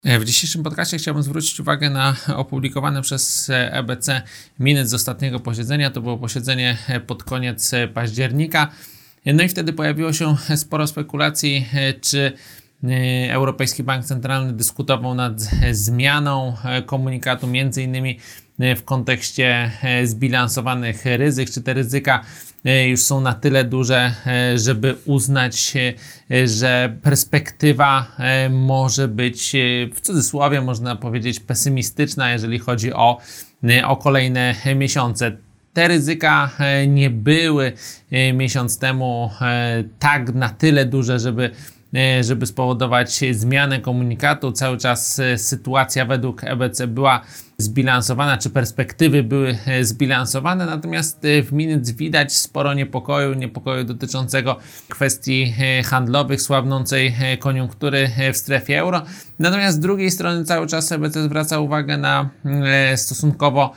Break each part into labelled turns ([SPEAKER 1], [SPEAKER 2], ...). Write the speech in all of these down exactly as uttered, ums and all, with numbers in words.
[SPEAKER 1] W dzisiejszym podcastie chciałbym zwrócić uwagę na opublikowane przez E B C minut z ostatniego posiedzenia. To było posiedzenie pod koniec października. No i wtedy pojawiło się sporo spekulacji, czy Europejski Bank Centralny dyskutował nad zmianą komunikatu, między innymi w kontekście zbilansowanych ryzyk, czy te ryzyka już są na tyle duże, żeby uznać, że perspektywa może być, w cudzysłowie można powiedzieć, pesymistyczna, jeżeli chodzi o, o kolejne miesiące. Te ryzyka nie były miesiąc temu tak na tyle duże, żeby żeby spowodować zmianę komunikatu. Cały czas sytuacja według E B C była zbilansowana, czy perspektywy były zbilansowane, natomiast w minut widać sporo niepokoju, niepokoju dotyczącego kwestii handlowych, słabnącej koniunktury w strefie euro. Natomiast z drugiej strony cały czas E B C zwraca uwagę na stosunkowo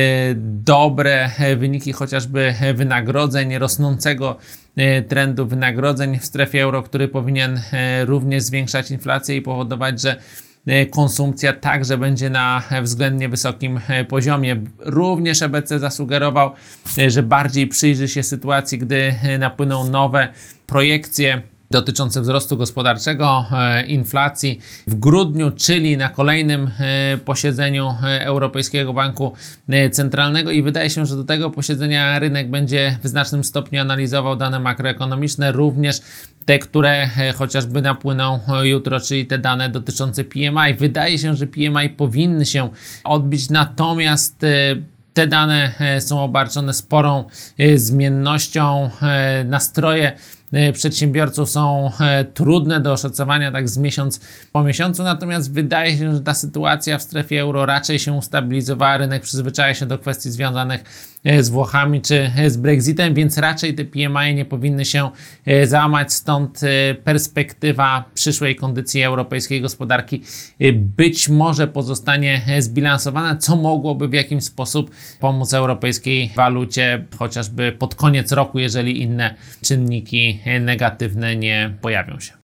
[SPEAKER 1] dobre wyniki chociażby wynagrodzeń, rosnącego trendu wynagrodzeń w strefie euro, który powinien również zwiększać inflację i powodować, że konsumpcja także będzie na względnie wysokim poziomie. Również E B C zasugerował, że bardziej przyjrzy się sytuacji, gdy napłyną nowe projekcje dotyczące wzrostu gospodarczego, inflacji w grudniu, czyli na kolejnym posiedzeniu Europejskiego Banku Centralnego, i wydaje się, że do tego posiedzenia rynek będzie w znacznym stopniu analizował dane makroekonomiczne, również te, które chociażby napłyną jutro, czyli te dane dotyczące P M I. Wydaje się, że P M I powinny się odbić, natomiast te dane są obarczone sporą zmiennością. Nastroje przedsiębiorców są trudne do oszacowania tak z miesiąc po miesiącu, natomiast wydaje się, że ta sytuacja w strefie euro raczej się ustabilizowała. Rynek przyzwyczaja się do kwestii związanych z Włochami czy z Brexitem, więc raczej te P M I nie powinny się załamać, stąd perspektywa przyszłej kondycji europejskiej gospodarki być może pozostanie zbilansowana, co mogłoby w jakiś sposób pomóc europejskiej walucie chociażby pod koniec roku, jeżeli inne czynniki negatywne nie pojawią się.